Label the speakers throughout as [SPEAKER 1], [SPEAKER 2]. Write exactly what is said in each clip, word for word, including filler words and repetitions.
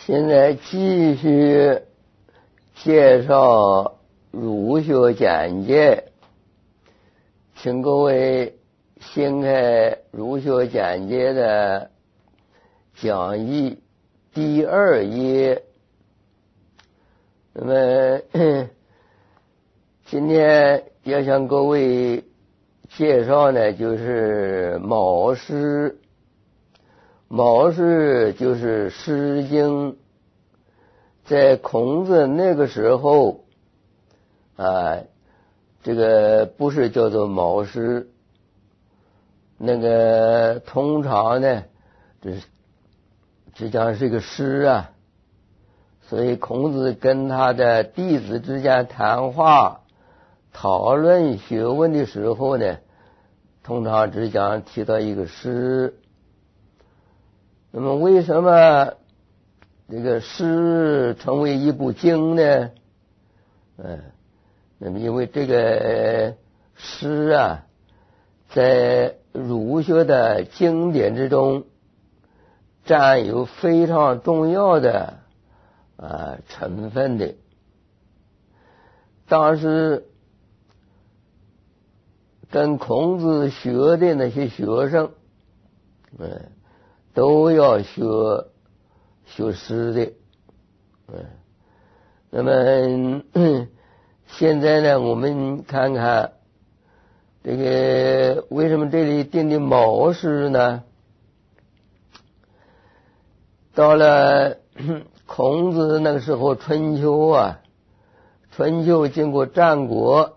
[SPEAKER 1] 现在继续介绍儒学简介，请各位掀开儒学简介的讲义第二页。那么今天要向各位介绍呢，就是毛诗。毛诗就是《诗经》，在孔子那个时候啊，这个不是叫做毛诗，那个通常呢，这这讲是个诗啊。所以孔子跟他的弟子之间谈话、讨论学问的时候呢，通常只讲提到一个诗。那么为什么这个诗成为一部经呢？嗯，那么因为这个诗啊，在儒学的经典之中占有非常重要的啊成分的。当时跟孔子学的那些学生，嗯。都要学学诗的，嗯，那么现在呢，我们看看这个为什么这里定的毛诗呢？到了孔子那个时候，春秋啊，春秋经过战国，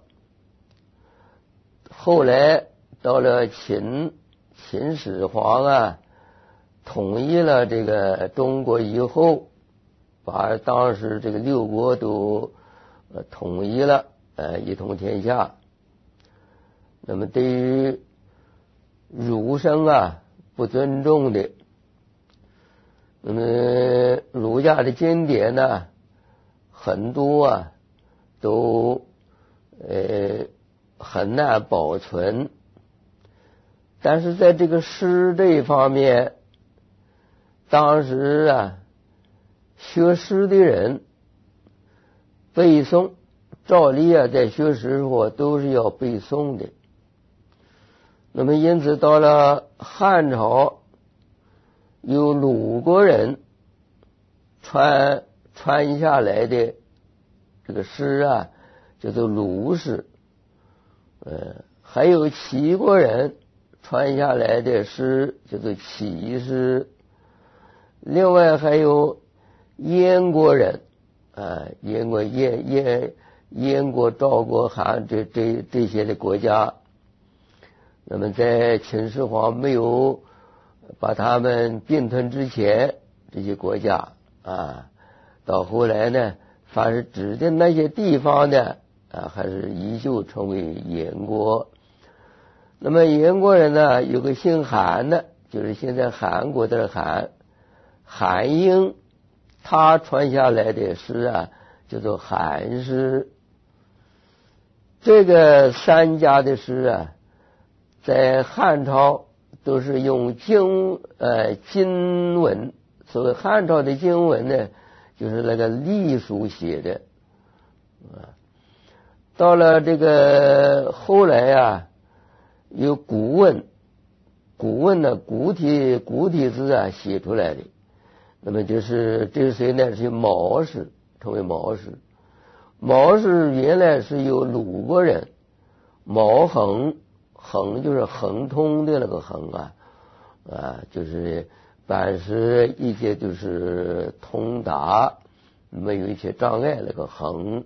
[SPEAKER 1] 后来到了秦，秦始皇啊。统一了这个中国以后，把当时这个六国都呃统一了，呃一统天下。那么对于儒生啊不尊重的，那么儒家的经典呢，很多啊都呃很难保存。但是在这个诗这一方面，当时啊，学诗的人背诵，照例啊，在学诗时候都是要背诵的。那么因此到了汉朝，有鲁国人传传下来的这个诗啊，叫做鲁诗。呃，还有齐国人传下来的诗，叫做齐诗。另外还有燕国人啊，燕国、燕燕燕国、赵国、韩这这这些的国家，那么在秦始皇没有把他们并吞之前，这些国家啊，到后来呢，凡是指定那些地方的啊，还是依旧成为燕国。那么燕国人呢，有个姓韩的，就是现在韩国的韩。韩英他传下来的诗啊，叫做韩诗。这个三家的诗啊，在汉朝都是用经呃经文，所谓汉朝的经文呢，就是那个隶书写的啊。到了这个后来啊，有古文，古文呢古体古体字啊写出来的。那么就是这是谁呢？是毛氏，称为毛氏。毛氏原来是由鲁国人毛衡，衡就是亨通的那个衡啊，啊，就是办事一切就是通达，没有一些障碍那个衡。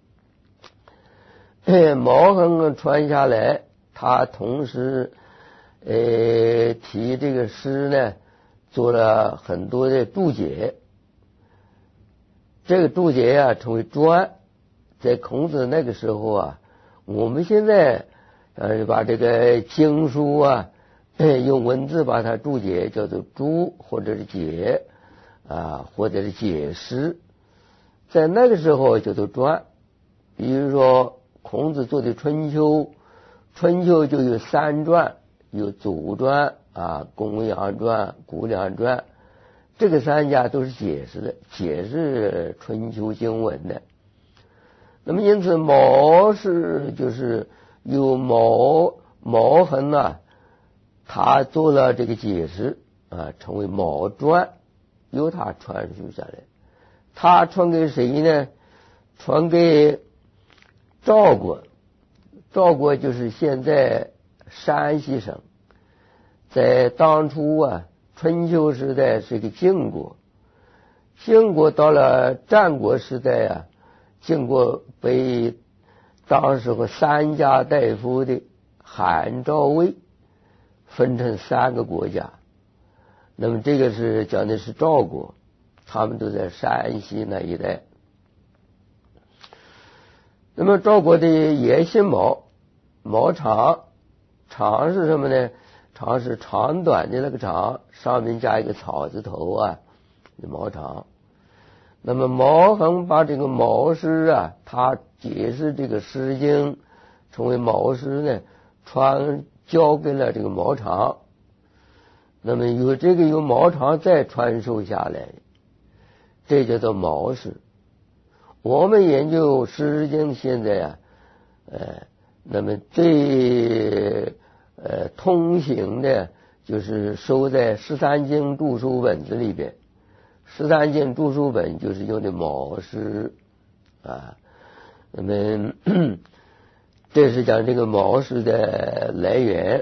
[SPEAKER 1] 毛衡传下来，他同时呃提这个诗呢。做了很多的注解，这个注解啊称为传。在孔子那个时候啊，我们现在呃把这个经书啊用文字把它注解，叫做注或者是解啊，或者是解释。在那个时候叫做传。比如说孔子做的《春秋》，《春秋》就有三传，有祖传。啊，公羊传、谷梁传， 这个三家都是解释的，解释春秋经文的。那么因此毛氏就是由毛毛衡啊，他做了这个解释啊，成为毛传，由他传输下来。他传给谁呢？传给赵国。赵国就是现在山西省，在当初啊春秋时代是一个晋国，晋国到了战国时代啊，晋国被当时候三家大夫的韩赵魏分成三个国家。那么这个是讲的是赵国，他们都在山西那一带。那么赵国的也姓毛，毛长，长是什么呢？长是长短的那个长，上面加一个草字头啊，毛长。那么毛衡把这个毛诗啊，他解释这个诗经成为毛诗呢，传交给了这个毛长。那么有这个由毛长再传授下来，这叫做毛诗。我们研究诗经现在啊，呃，那么最呃通行的就是收在十三经注疏本子里边。十三经注疏本就是用的毛诗啊。那么这是讲这个毛诗的来源。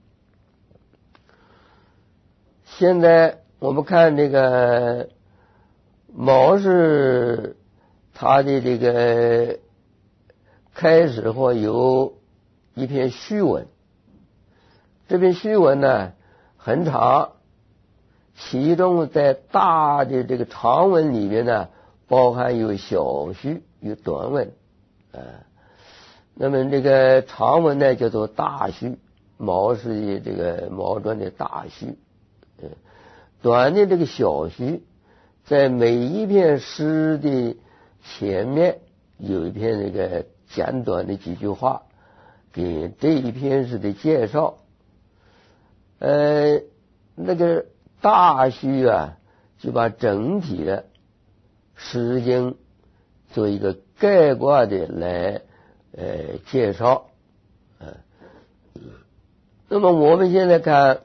[SPEAKER 1] 现在我们看这个毛诗，它的这个开始后有一篇序文，这篇序文呢很长，其中在大的这个长文里面呢，包含有小序，有短文啊。那么这个长文呢叫做大序，毛诗的这个毛传的大序。短的这个小序，在每一篇诗的前面有一篇那个简短的几句话，给这一篇诗的介绍。呃，那个大序啊，就把整体的诗经做一个概括的来呃介绍。呃，那么我们现在看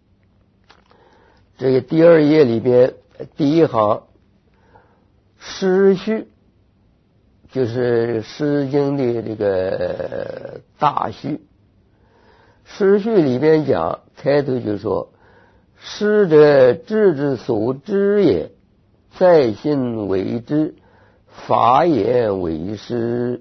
[SPEAKER 1] 这个第二页里边第一行诗序，就是诗经的这个大序。诗序里边讲，开头就说：诗者，志之所知也，在心为之，法言为诗。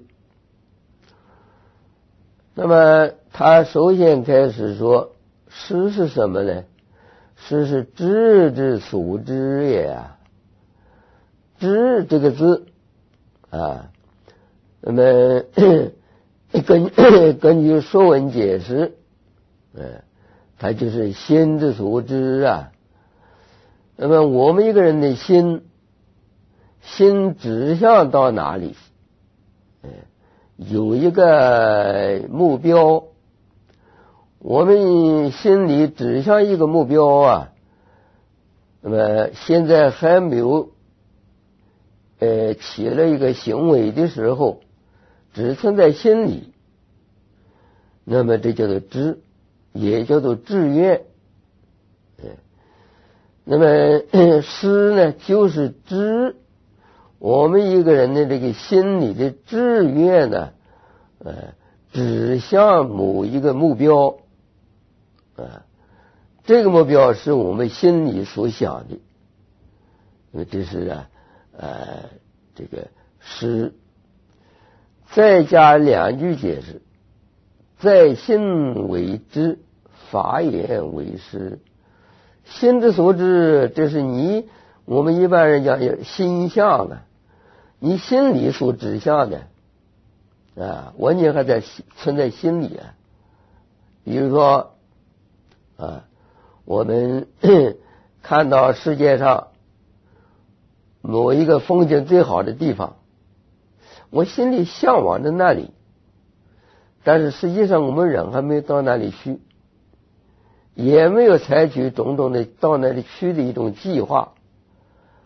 [SPEAKER 1] 那么他首先开始说，诗是什么呢？诗是志之所知也啊。知这个字啊，那么根根据说文解释，呃，它就是心之所知啊。那么我们一个人的心，心指向到哪里？呃，有一个目标。我们心里指向一个目标啊，那么现在还没有呃起了一个行为的时候，只存在心里，那么这叫做知，也叫做志愿。那么诗呢，就是知我们一个人的这个心里的志愿呢，呃，指向某一个目标。啊，这个目标是我们心里所想的，因为这是啊，呃，这个诗。再加两句解释：在心为之，法言为诗。心之所知，这是你我们一般人讲心象啊，你心里所指向的啊，完全还在存在心里啊。比如说。啊，我们看到世界上某一个风景最好的地方，我心里向往着那里，但是实际上我们人还没有到那里去，也没有采取种种的到那里去的一种计划，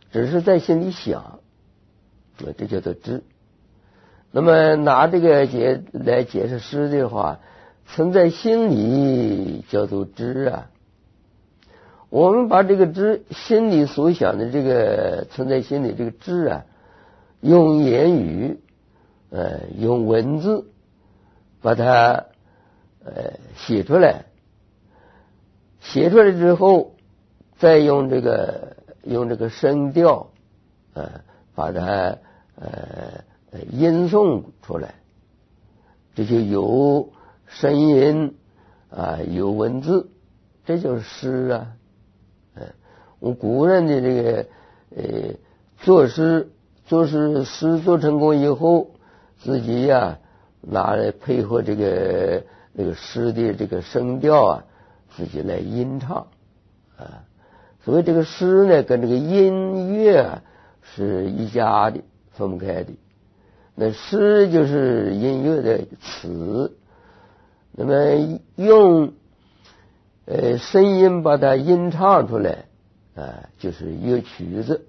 [SPEAKER 1] 只是在心里想，那这叫做知。那么拿这个解来解释诗的话，存在心里叫做知啊。我们把这个知，心里所想的这个存在心里这个知啊，用言语，呃，用文字把它呃写出来，写出来之后，再用这个用这个声调，呃，把它呃吟诵出来，这就有声音啊，有文字，这就是诗啊。呃，我古人的这个呃作诗，作诗诗做成功以后，自己呀、啊、拿来配合这个那个诗的这个声调啊，自己来吟唱啊。所以这个诗呢，跟这个音乐啊是一家的，分不开的。那诗就是音乐的词，那么用呃声音把它吟唱出来啊，就是乐曲子。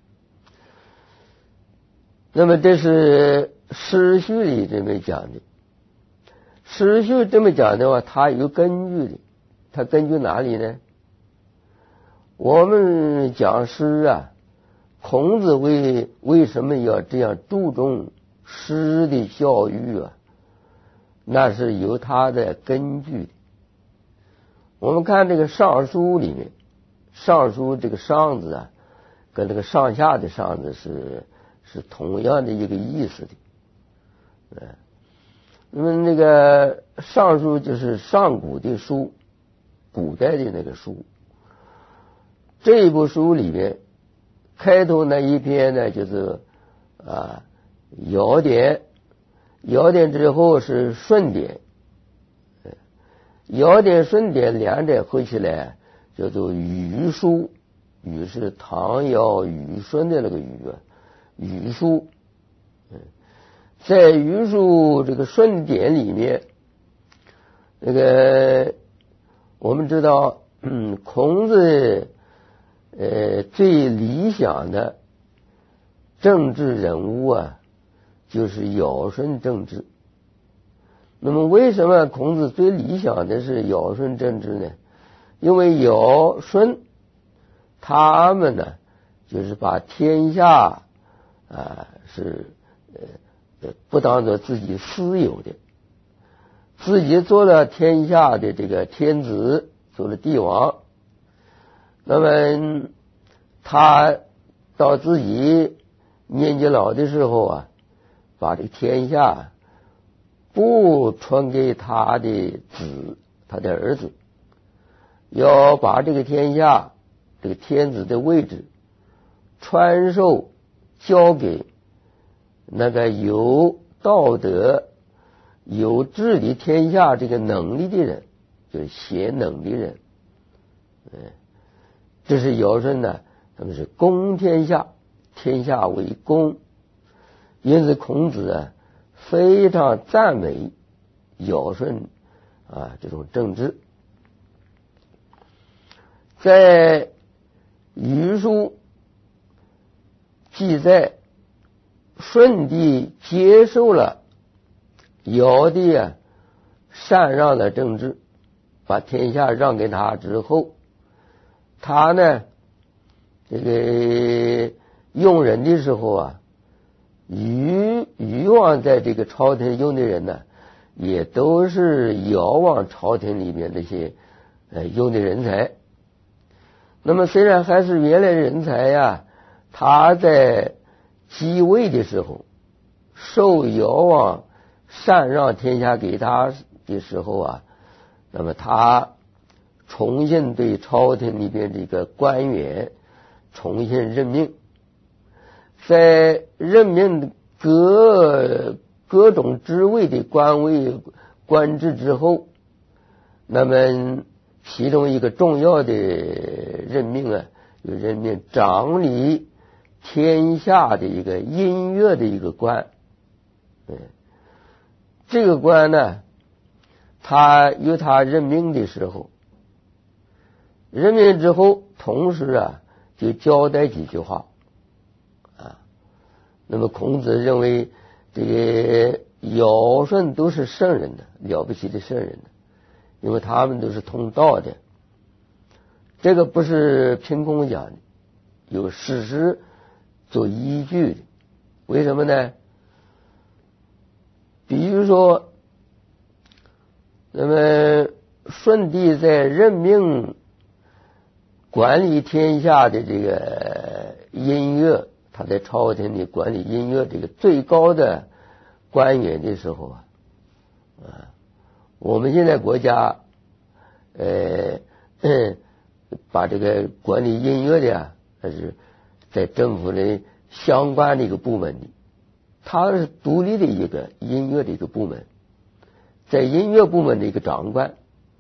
[SPEAKER 1] 那么这是诗序里这么讲的。诗序这么讲的话，它有根据的。它根据哪里呢？我们讲诗啊，孔子为为什么要这样注重诗的教育啊？那是有它的根据的。我们看这个尚书里面，尚书这个上字啊，跟这个上下的上字是是同样的一个意思的。呃，那么那个尚书就是上古的书，古代的那个书。这一部书里面，开头那一篇呢，就是啊尧典，尧典之后是舜典，尧典舜典两者合起来叫做禹书，禹是唐尧禹舜的那个禹啊，禹书。在禹书这个舜典里面，那个我们知道，嗯，孔子呃最理想的政治人物啊，就是尧舜政治。那么为什么孔子最理想的是尧舜政治呢？因为尧舜他们呢，就是把天下啊是呃不当做自己私有的，自己做了天下的这个天子，做了帝王。那么他到自己年纪老的时候啊，把这个天下不传给他的子，他的儿子，要把这个天下这个天子的位置传授交给那个有道德、有治理天下这个能力的人，就是贤能的人。嗯，这是尧舜呢，他们是公天下，天下为公。因此孔子啊非常赞美尧舜啊这种政治。在禹书记载，舜帝接受了尧帝啊禅让的政治，把天下让给他之后，他呢这个用人的时候啊，禹禹王在这个朝廷用的人呢，也都是尧王朝廷里面那些呃用的人才。那么虽然还是原来人才呀，他在继位的时候，受尧王禅让天下给他的时候啊，那么他重新对朝廷里边这个官员重新任命，在任命各各种职位的官位官职之后，那么其中一个重要的任命啊，就任命掌理天下的一个音乐的一个官。嗯，这个官呢，他由他任命的时候，任命之后，同时啊就交代几句话。 那么孔子认为这个尧舜都是圣人的，了不起的圣人的，因为他们都是通道的。这个不是凭空讲的，有事实做依据的。为什么呢？比如说，那么舜帝在任命管理天下的这个音乐，他在朝廷里管理音乐这个最高的官员的时候啊，啊，我们现在国家呃把这个管理音乐的啊，还是在政府的相关的一个部门里，他是独立的一个音乐的一个部门，在音乐部门的一个长官。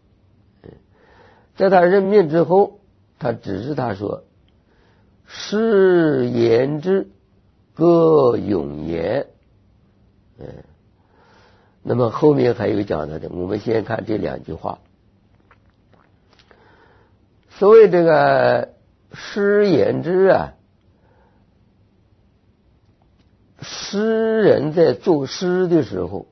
[SPEAKER 1] 在他任命之后，他指示他说：“诗言之，歌咏言。”嗯，那么后面还有讲到的，我们先看这两句话。所谓这个诗言之啊，诗人在作诗的时候，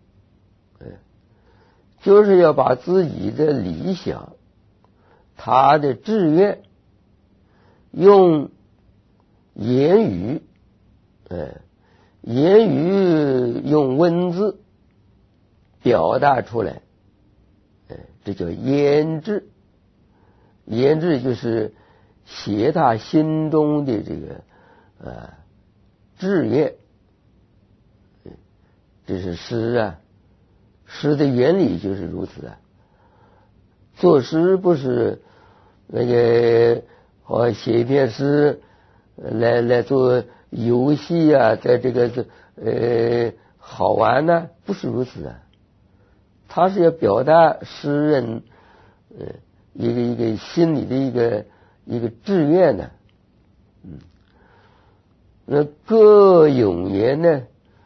[SPEAKER 1] 就是要把自己的理想，他的志愿，用言语，呃，言语用文字表达出来，呃，这叫言志。言志就是写他心中的这个呃志愿，这是诗啊。诗的原理就是如此啊。作诗不是那个好写一篇诗来来做游戏啊，在这个呃好玩呢、啊，不是如此啊。他是要表达诗人呃一个一个心里的一个一个志愿呢。嗯，那歌咏言呢，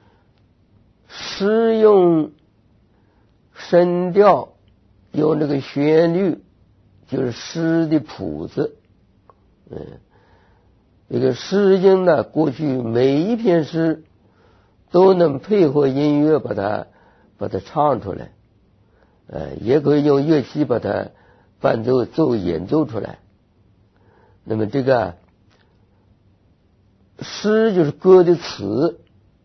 [SPEAKER 1] 诗用声调，用这个旋律，就是诗的谱子。嗯，这个《诗经》呢，过去每一篇诗都能配合音乐把它把它唱出来，呃，也可以用乐器把它伴奏奏演奏出来。那么这个诗就是歌的词，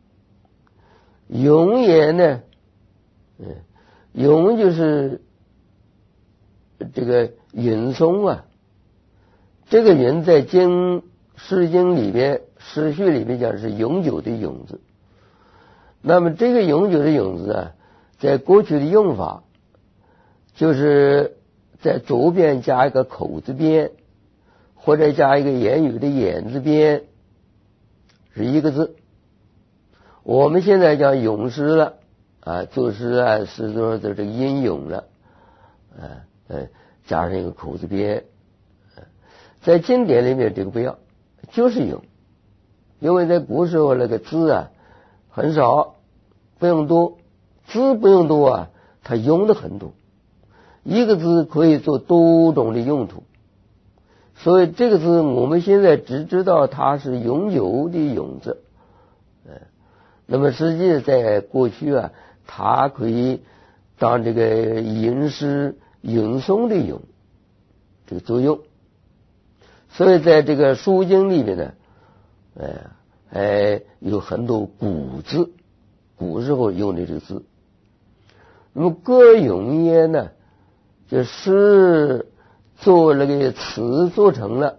[SPEAKER 1] 咏言呢，嗯。咏就是这个吟诵啊，这个吟在经诗经里边诗序里面讲是永久的永字。那么这个永久的永字啊，在过去的用法就是在左边加一个口字边，或者加一个言语的言字边，是一个字。我们现在讲咏诗了啊，作诗啊，诗中的这个吟咏了，啊，呃，加上一个口字边，在经典里面这个不要，就是咏，因为在古时候那个字啊很少，不用多，字不用多啊，它用的很多，一个字可以做多种的用途，所以这个字我们现在只知道它是永久的永字，呃，那么实际在过去啊，它可以当这个吟诗吟诵的咏这个作用，所以在这个书经里面呢，呃，哎有很多古字，古时候用的这个字。那么歌咏言呢，就是做那个词做成了，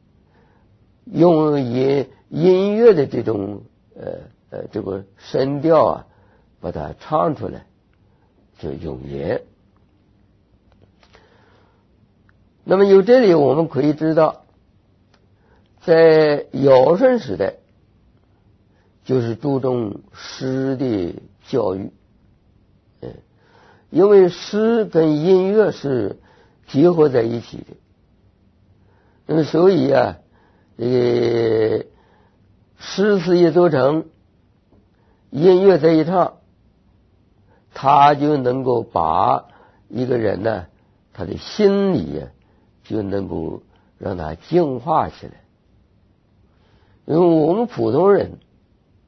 [SPEAKER 1] 用音音乐的这种呃呃这个声调啊，把它唱出来，就咏言。那么由这里我们可以知道，在尧舜时代，就是注重诗的教育，嗯，因为诗跟音乐是结合在一起的，那么所以啊，这个诗词一奏成，音乐在一唱，他就能够把一个人呢，他的心理啊，就能够让他净化起来。因为我们普通人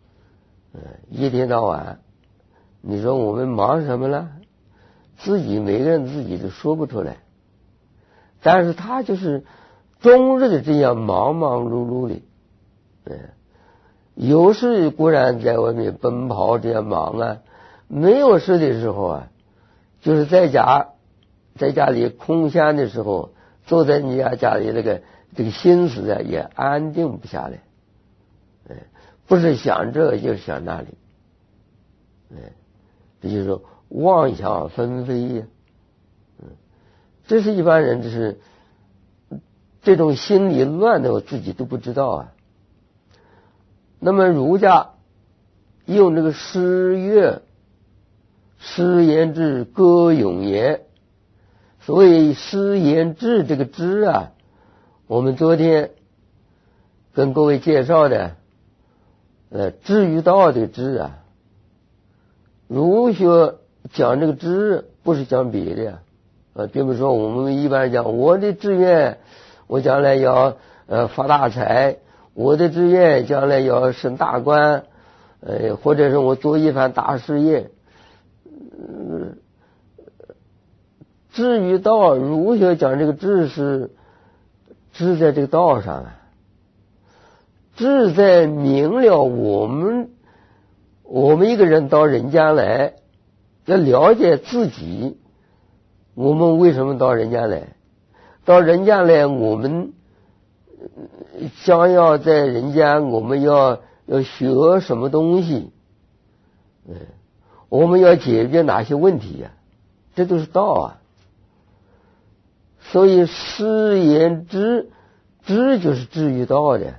[SPEAKER 1] 嗯，一天到晚，你说我们忙什么了？自己每个人自己都说不出来，但是他就是终日的这样忙忙碌碌的，嗯，有时固然在外面奔跑这样忙啊，没有事的时候啊，就是在家在家里空闲的时候，坐在你家家里那个这个心思啊也安定不下来，嗯，不是想这就是想那里，嗯，这就是说妄想纷飞呀，嗯，这是一般人，这是这种心理乱的，我自己都不知道啊。那么儒家用这个诗乐、诗言志、歌咏言，所谓诗言志这个志啊，我们昨天跟各位介绍的，呃，志于道的志啊，儒学讲这个志不是讲别的呀，呃，并不是说我们一般讲我的志愿，我将来要呃发大财，我的志愿将来要升大官，呃，或者是我做一番大事业。嗯，志于道，儒学讲这个志是志在这个道上啊，志在明了我们我们一个人到人间来，要了解自己，我们为什么到人间来？到人间来，我们将要在人间，我们要要学什么东西？嗯，我们要解决哪些问题呀？这都是道啊。所以诗言志，志就是志于道的。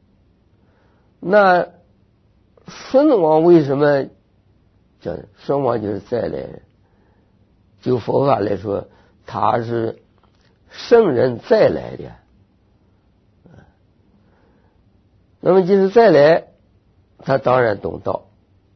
[SPEAKER 1] 那舜王为什么叫舜王就是再来？就佛法来说，他是圣人再来的。那么就是再来，他当然懂道。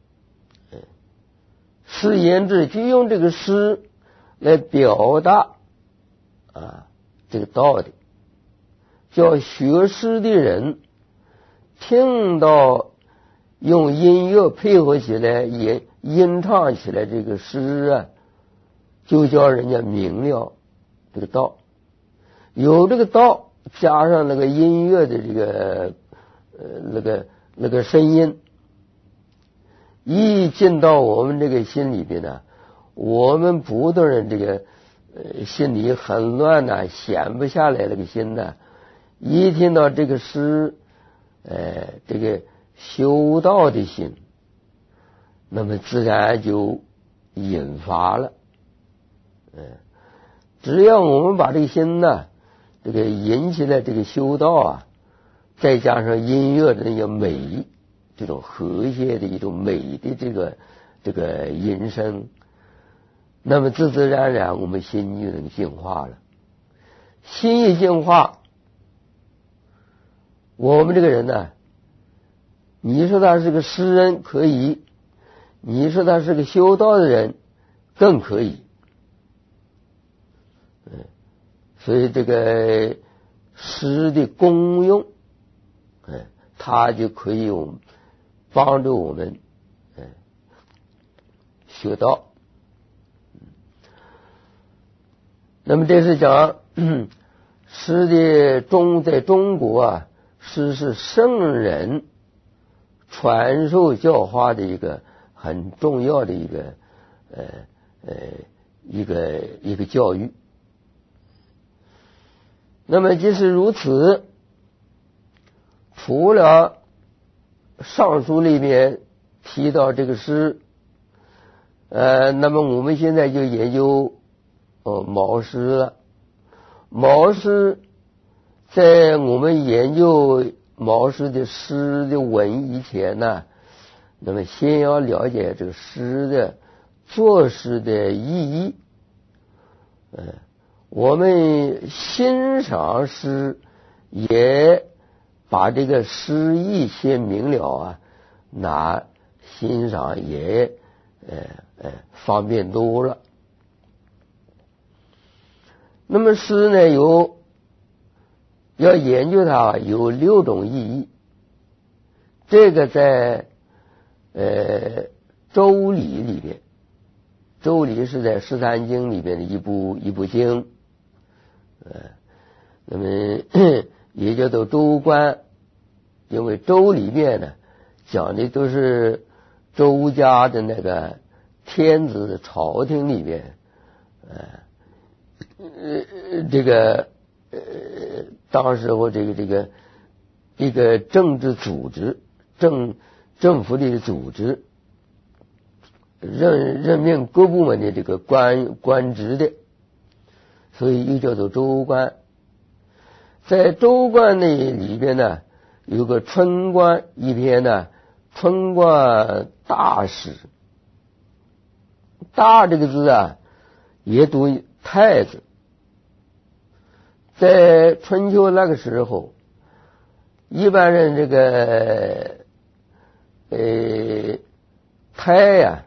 [SPEAKER 1] 诗言志就用这个诗来表达啊这个道理，叫学诗的人听到用音乐配合起来，也吟唱起来这个诗啊，就叫人家明了这个道。有这个道，加上那个音乐的这个呃那个那个声音，一进到我们这个心里边呢，我们普通人这个呃心里很乱呐、啊，闲不下来那个心呐、啊，一听到这个诗，呃，这个修道的心，那么自然就引发了。嗯、呃，只要我们把这个心呢，这个引起来，这个修道啊，再加上音乐的那个美，这种和谐的一种美的这个这个音声，那么自自然然我们心就能净化了。心一净化，我们这个人呢，你说他是个诗人可以，你说他是个修道的人更可以。嗯，所以这个诗的功用，嗯，它就可以我们帮助我们，嗯，学道。那么这是讲诗的中，在中国啊，诗是圣人传授教化的一个很重要的一个呃呃一个一个教育。那么即使如此，除了上书里面提到这个诗，呃，那么我们现在就研究哦毛诗了。毛诗在我们研究毛诗的诗的文以前呢，那么先要了解这个诗的作诗的意义。呃，我们欣赏诗也把这个诗意先明了啊，那欣赏也呃呃方便多了。那么诗呢，有要研究它有六种意义，这个在呃周礼里边，周礼是在十三经里边的一部一部经，呃，那么也叫做周官，因为周里面呢讲的都是周家的那个天子朝廷里边，呃，呃这个呃当时候这个这个一个政治组织，政政府里的组织。任任命各部门的这个官官职的，所以又叫做州官。在州官那里边呢，有个春官一篇呢，春官大使。大这个字啊，也读太字。在春秋那个时候，一般人这个呃太呀、啊。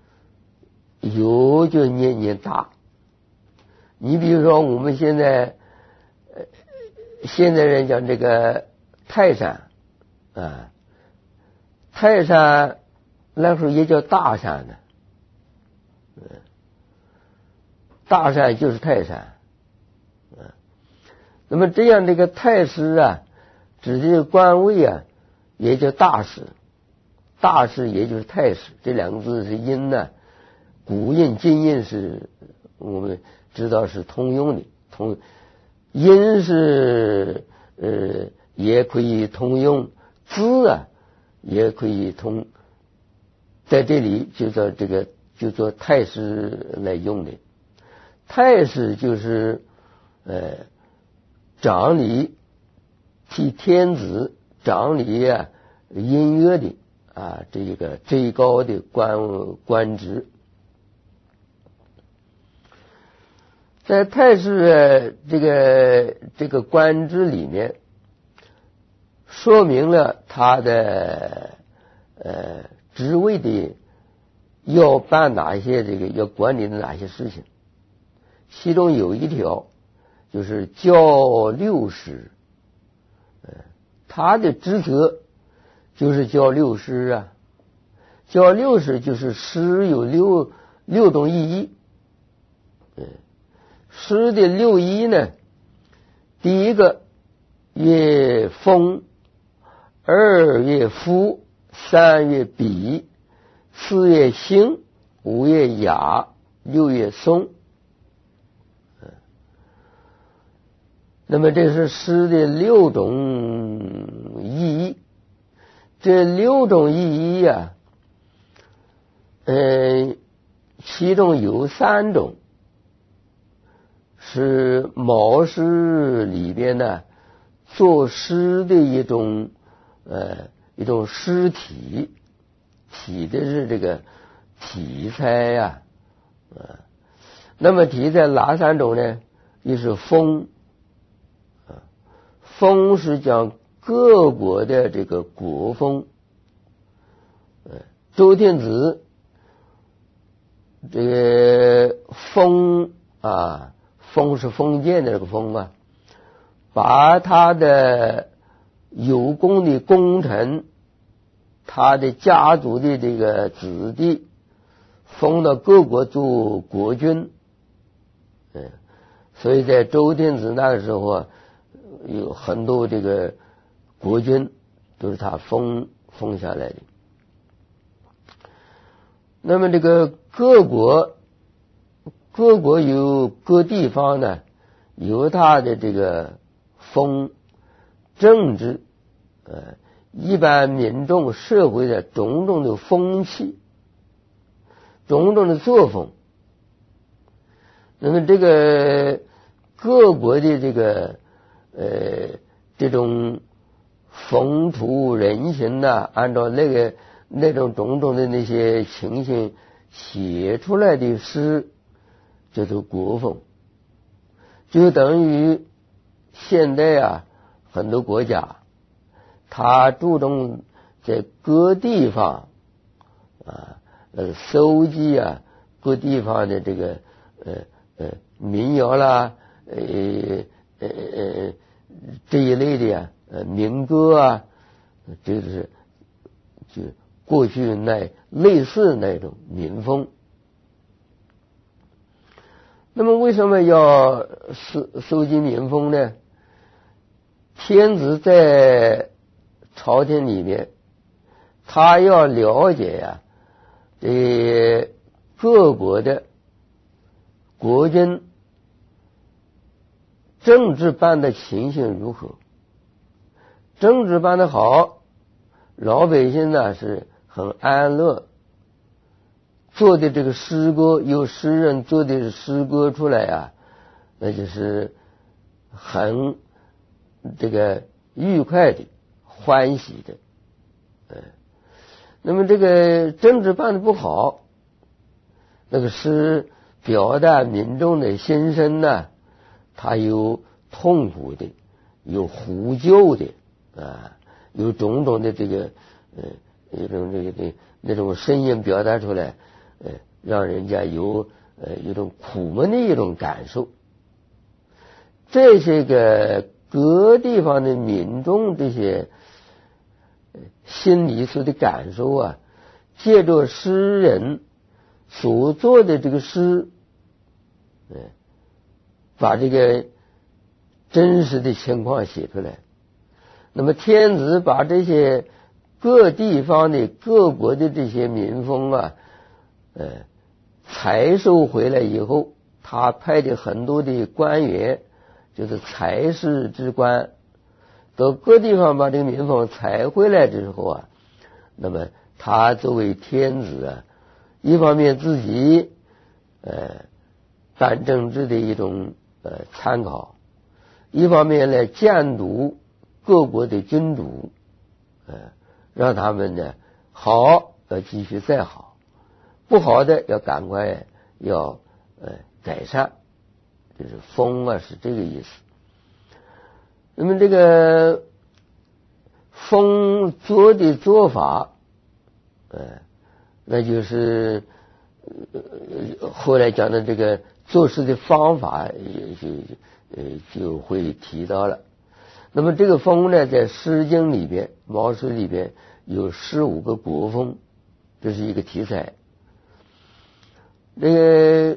[SPEAKER 1] 有就念念大，你比如说我们现在，呃，现在人讲这个泰山啊，泰山那时候也叫大山呢，嗯，大山就是泰山，嗯，那么这样这个太师啊，指的官位啊，也叫大使，大使也就是太师，这两个字是音呢。古音今音是我们知道是通用的，通音是呃也可以通用，字啊也可以通，在这里就做这个就做太师来用的。太师就是呃掌理替天子掌理啊音乐的啊这个最高的官官职。在太师这个这个官职里面，说明了他的呃职位的要办哪些这个要管理的哪些事情，其中有一条就是教六师，呃，他的职责就是教六师啊，教六师就是师有六六种意义，嗯。诗的六艺呢，第一个乐风，二乐夫，三乐比，四乐兴，五乐雅，六乐松。那么这是诗的六种意义，这六种意义啊，呃，其中有三种是毛诗里边呢作诗的一种呃一种诗体，体的是这个题材呀、啊，呃，那么题材哪三种呢？一是风，啊，风是讲各国的这个国风，呃，周天子这个风啊。封是封建的这个封啊，把他的有功的功臣，他的家族的这个子弟，封到各国做国君。嗯，所以在周天子那个时候啊，有很多这个国君都是他封封下来的。那么这个各国。各国有各地方呢，有它的这个风政治，呃，一般民众社会的种种的风气，种种的作风。那么这个各国的这个呃这种风土人情呐、啊，按照那个那种种种的那些情形写出来的诗。叫做国风，就等于现代啊，很多国家，他注重在各地方啊，呃，收集啊各地方的这个呃呃民谣啦，呃呃呃这一类的呀、啊，呃民歌啊，这是就过去那类似那种民风。那么为什么要收收集民风呢？天子在朝廷里面，他要了解呀、啊，这各国的国君政治办的情形如何。政治办得好，老百姓呢是很安乐，做的这个诗歌，有诗人做的诗歌出来啊，那就是很这个愉快的、欢喜的。嗯，那么这个政治办得不好，那个诗表达民众的心声呢，它有痛苦的，有呼救的啊，有种种的这个呃一种这个这那种声音表达出来，呃，让人家有呃一种苦闷的一种感受。这些个各地方的民众这些心里头的感受啊，借着诗人所做的这个诗，呃，把这个真实的情况写出来。那么天子把这些各地方的各国的这些民风啊，呃，采收回来以后，他派的很多的官员，就是采石之官，到各地方把这个民风采回来之后啊，那么他作为天子啊，一方面自己呃办政治的一种呃参考，一方面来监督各国的君主，呃，让他们呢好要继续再好，不好的要赶快要呃改善，就是风啊是这个意思。那么这个风做的做法，呃，那就是呃后来讲的这个做事的方法也就呃就会提到了。那么这个风呢，在《诗经》里边、《毛诗》里边有十五个国风，这是一个题材。这个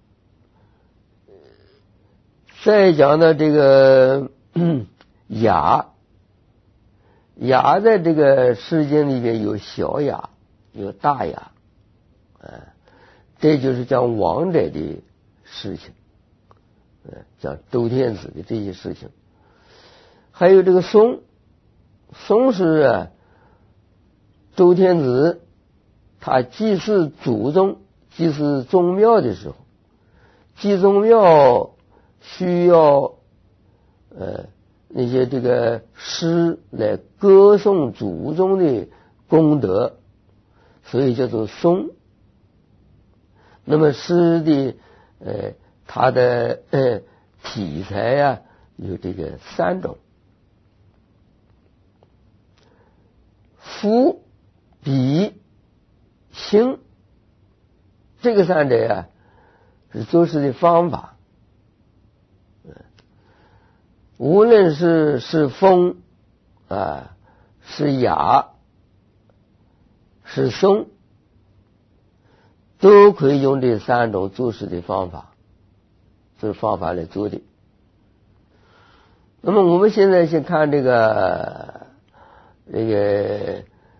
[SPEAKER 1] 再讲到这个雅，雅在这个《诗经》里边有小雅，有大雅，啊，这就是讲王者的事情，呃，讲周天子的这些事情。还有这个松，松是啊，周天子他祭祀祖宗、祭祀宗庙的时候，祭宗庙需要呃那些这个诗来歌颂祖宗的功德，所以叫做松。那么诗的呃它的呃题材呀、啊、有这个三种。夫、比、兴，这个三者呀、啊、是做事的方法。无论是是风啊，是雅，是松，都可以用这三种做事的方法，这方法来做的。那么我们现在先看这个这个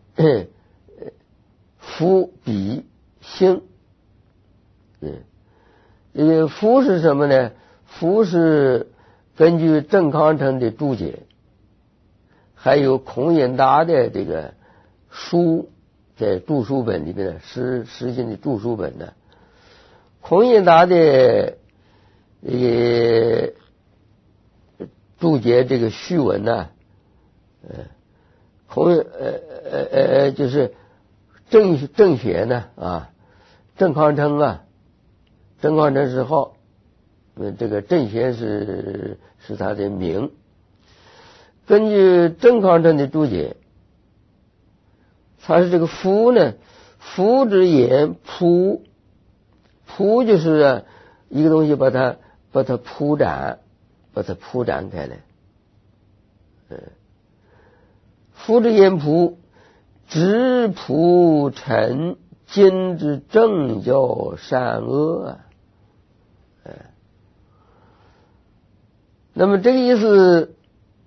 [SPEAKER 1] 夫、比、兴。嗯，这个夫是什么呢？夫是根据郑康成的注解，还有孔颖达的这个书，在注书本里面的诗诗经的注书本呢，孔颖达的呃注解这个序文呢，呃，孔呃呃呃就是郑郑玄呢啊，郑康成啊，郑康成是号。嗯，这个郑玄是是他的名。根据郑康成的注解，他是这个夫呢，夫之言铺，铺就是、啊、一个东西把它把它铺展，把它铺展开来。嗯，夫之言铺， 知仆臣今之正教善恶啊。哎，那么这个意思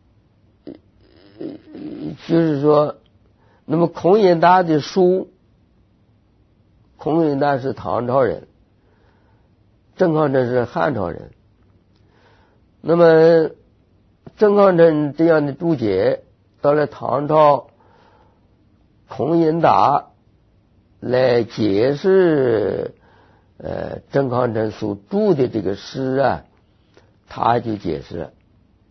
[SPEAKER 1] 就是说，那么孔颖达的书，孔颖达是唐朝人，郑康真是汉朝人。那么郑康真这样的注解，到了唐朝，孔颖达来解释呃郑康真所著的这个诗啊，他就解释了。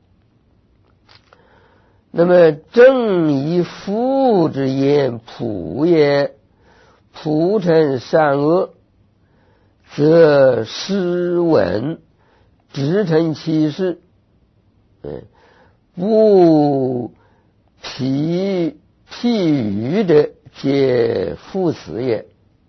[SPEAKER 1] 那么正以父之言仆也，仆臣善恶，则诗文直陈其事，嗯，不譬譬喻者，皆父死也。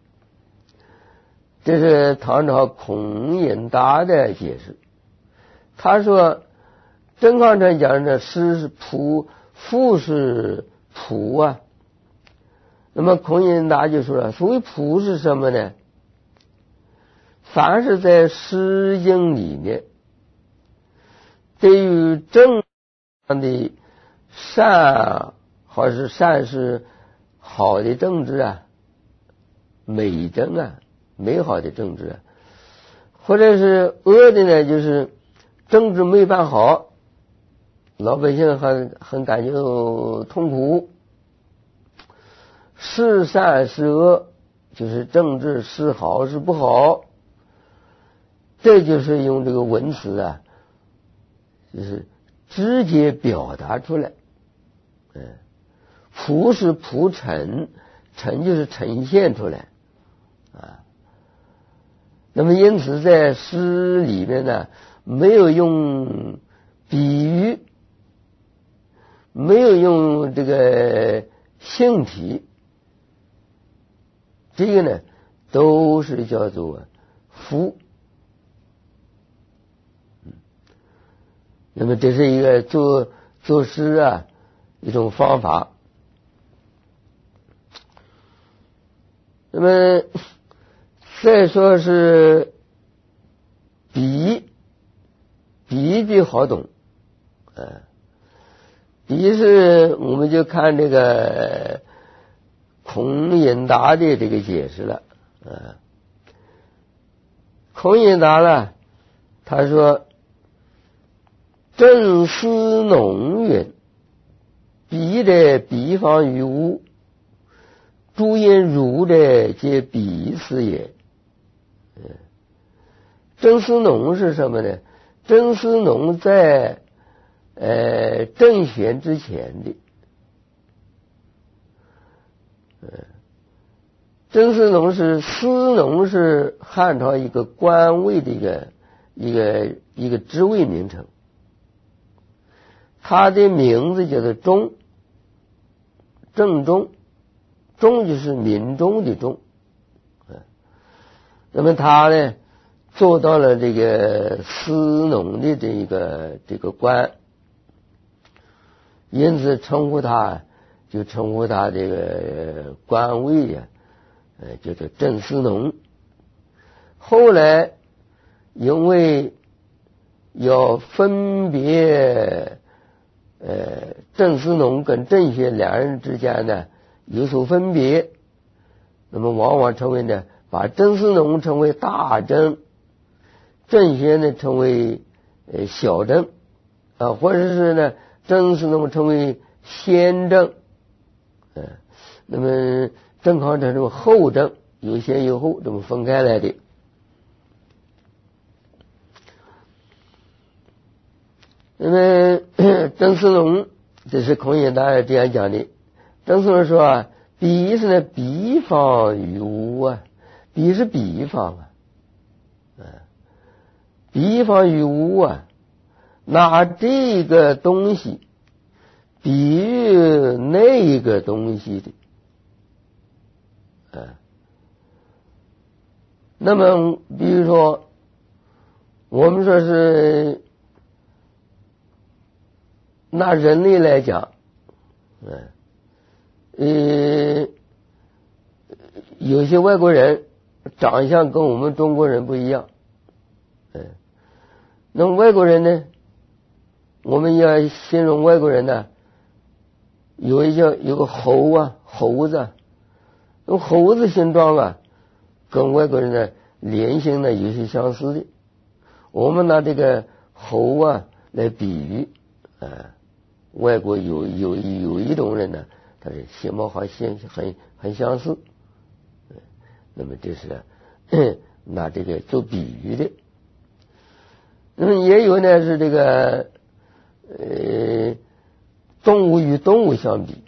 [SPEAKER 1] 这是唐朝孔颖达的解释。他说郑康真讲的诗是仆，父是仆啊。那么孔颖达就说了，所谓仆是什么呢？凡是在《诗经》里面对于正的善，或是善是好的政治啊，美政啊，美好的政治啊，或者是恶的呢，就是政治没办好，老百姓很很感觉痛苦。是善是恶，就是政治是好是不好，这就是用这个文词啊，就是直接表达出来。嗯，仆是仆臣，臣就是呈现出来啊。那么因此在诗里面呢，没有用比喻，没有用这个性体，这个呢都是叫做夫。那么这是一个做做诗啊一种方法。那么再说是比，比就好懂，呃，比是我们就看这个孔颖达的这个解释了，呃，孔颖达呢，他说郑思农云：比的比方于物，诸因如的皆彼此也。郑思农是什么呢？郑思农在呃郑玄之前的，呃，郑思农是思农是汉朝一个官位的一个一个一个职位名称，他的名字叫做忠，郑忠，忠就是民众的忠。那么他呢做到了这个司农的这个这个官，因此称呼他就称呼他这个官位呀、啊，呃，叫做郑司农。后来因为要分别呃郑司农跟郑玄两人之间呢有所分别，那么往往称为呢，把郑司农称为大郑，郑玄呢称为呃小郑啊，或者是呢郑司农称为先郑，呃，那么郑康成称后郑，有先有后，这么分开来的。那么郑司农，这是孔颖达这样讲的。郑司农说啊，比是呢比方于物啊，比是比方啊，啊，比方于物啊，拿这个东西比喻那个东西的，啊，那么比如说我们说是拿人类来讲，嗯、啊， 呃，有些外国人长相跟我们中国人不一样，嗯，那么外国人呢，我们要形容外国人呢，有一叫有个猴啊，猴子，那猴子形状啊，跟外国人的脸型呢有些相似的。我们拿这个猴啊来比喻，啊，外国有有有一种人呢，他是形貌和很很很相似，那么这是拿这个做比喻的。那么也有呢是这个呃动物与动物相比，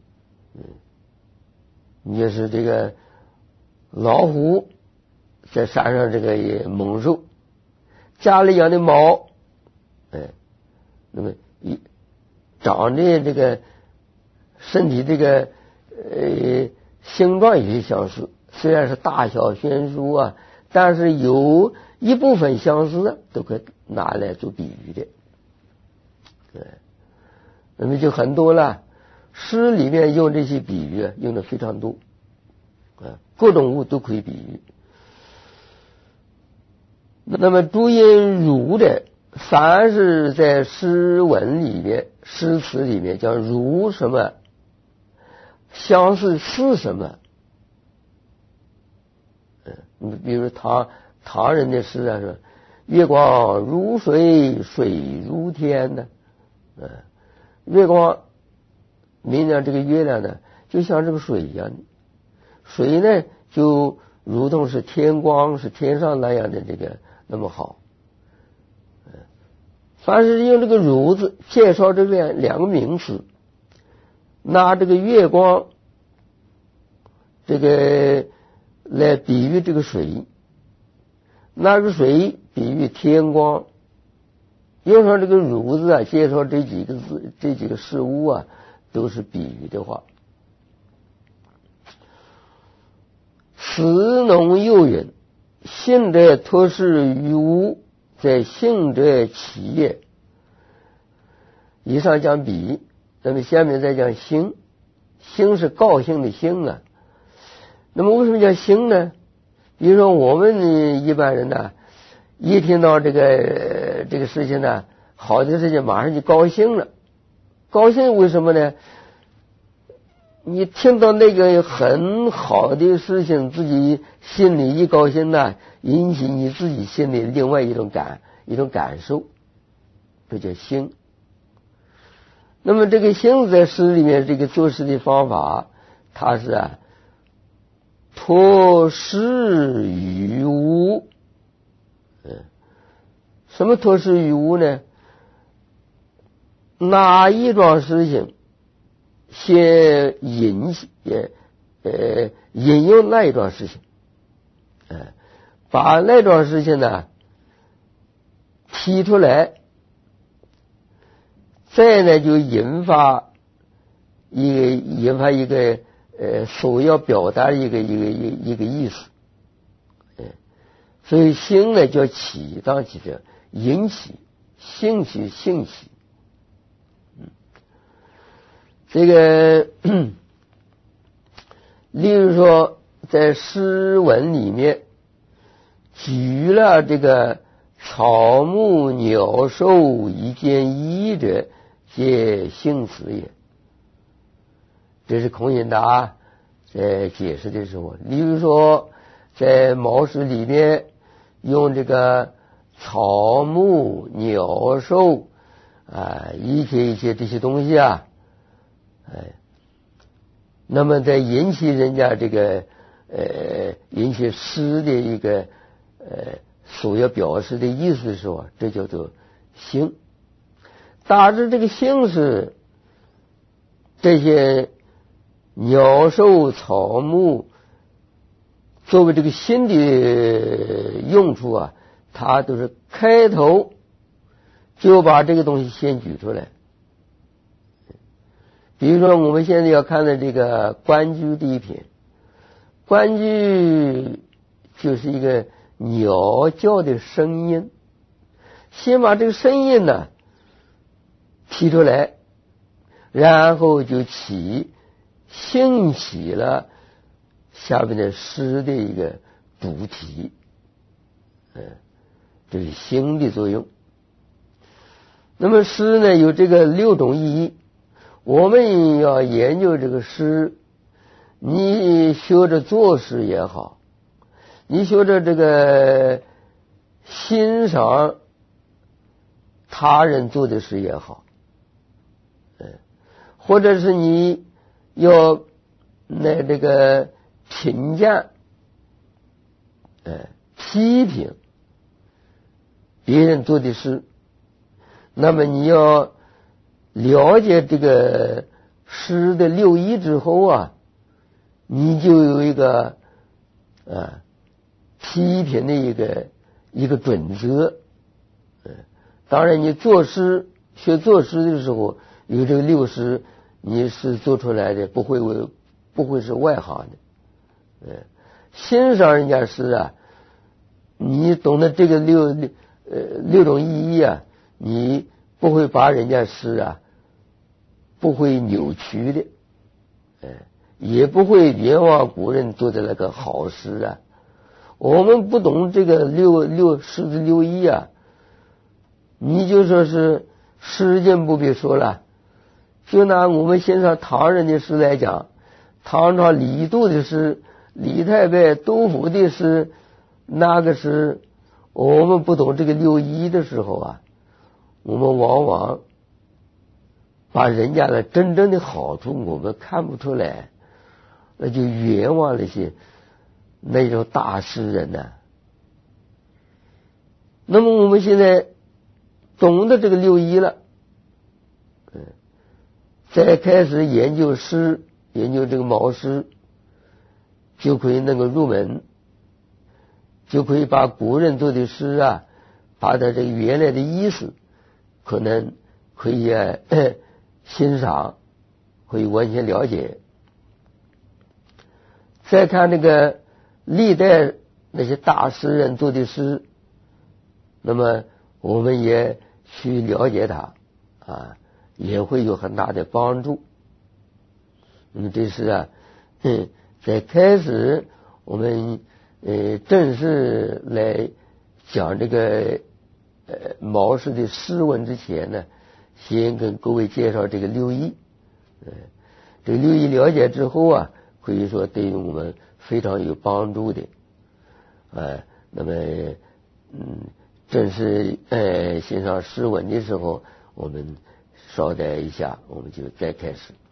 [SPEAKER 1] 嗯，也是这个老虎在山上这个猛兽，家里养的猫，哎，那么一长得这个身体这个呃形状有些相似，虽然是大小悬殊啊，但是有一部分相似都可以拿来做比喻的。对，那么就很多了，诗里面用这些比喻用的非常多，啊，各种物都可以比喻。那么注音如的，凡是在诗文里面、诗词里面讲如什么，相似是什么。嗯，你比如唐唐人的诗啊，说月光如水，水如天呢。嗯，月光，明亮这个月亮呢，就像这个水一样的，水呢就如同是天光，是天上那样的这个那么好。嗯，凡是用这个如字介绍这两两个名词，拿这个月光这个来比喻这个水，拿这个水比喻天光，用上这个如字啊，介绍这几个字、这几个事物啊，都是比喻的话。词浓又允，性者托事于物，在性者起也。以上讲比，那么下面再讲兴。兴是高兴的兴啊。那么为什么叫兴呢？比如说我们一般人呢，一听到这个这个事情呢，好的事情马上就高兴了。高兴为什么呢？你听到那个很好的事情，自己心里一高兴呢，引起你自己心里另外一种感一种感受，这叫兴。那么这个兴在诗里面这个做事的方法，它是啊托事于物。嗯，什么托事于物呢？哪一桩事情先引也呃引用那一桩事情，呃，把那桩事情呢提出来，再呢就引发一个引发一个呃所要表达的一个一个一个一个意思，呃，所以兴呢叫起，当起者引起，兴起兴起。这个例如说在诗文里面举了这个草木鸟兽一见一者，皆兴词也。这是孔颖达在解释的时候，例如说在毛诗里面用这个草木鸟兽啊，一切一切这些东西啊，哎，那么在引起人家这个呃引起诗的一个呃所要表示的意思的时候，这叫做兴。大致这个兴是这些鸟兽草木作为这个新的用处啊，它都是开头就把这个东西先举出来。比如说我们现在要看的这个关雎第一篇，关雎就是一个鸟叫的声音，先把这个声音呢提出来，然后就起兴起了下面的诗的一个主题，嗯，这是兴的作用。那么诗呢有这个六种意义，我们要研究这个诗，你学着作诗也好，你学着这个欣赏他人做的诗也好，嗯，或者是你要那这个评价，呃，批评别人做的诗，那么你要了解这个诗的六艺之后啊，你就有一个啊批评的一个一个准则。嗯，当然你作诗学作诗的时候有这个六诗，你是做出来的不会为不会是外行的。嗯，欣赏人家诗啊，你懂得这个六六呃六种意义啊，你不会把人家诗啊不会扭曲的，呃也不会冤枉古人做的那个好诗啊。我们不懂这个六六诗的六艺啊，你就说是诗经不必说了，就拿我们欣赏唐人的诗来讲，唐朝李杜的诗、李太白、杜甫的诗，那个诗我们不懂这个六艺的时候啊，我们往往把人家的真正的好处我们看不出来，那就冤枉那些那种大诗人呢、啊。那么我们现在懂得这个六艺了，嗯，再开始研究诗，研究这个毛诗，就可以能够入门，就可以把古人做的诗啊，把它这个原来的意思可能可以、啊、欣赏，可以完全了解。再看这个历代那些大诗人做的诗，那么我们也去了解它啊，也会有很大的帮助。那么这是啊，嗯，在开始我们呃正式来讲这个呃毛诗的诗文之前呢，先跟各位介绍这个六艺。呃，这个六艺了解之后啊，可以说对于我们非常有帮助的。呃，那么嗯，正是呃欣赏诗文的时候，我们稍待一下，我们就再开始。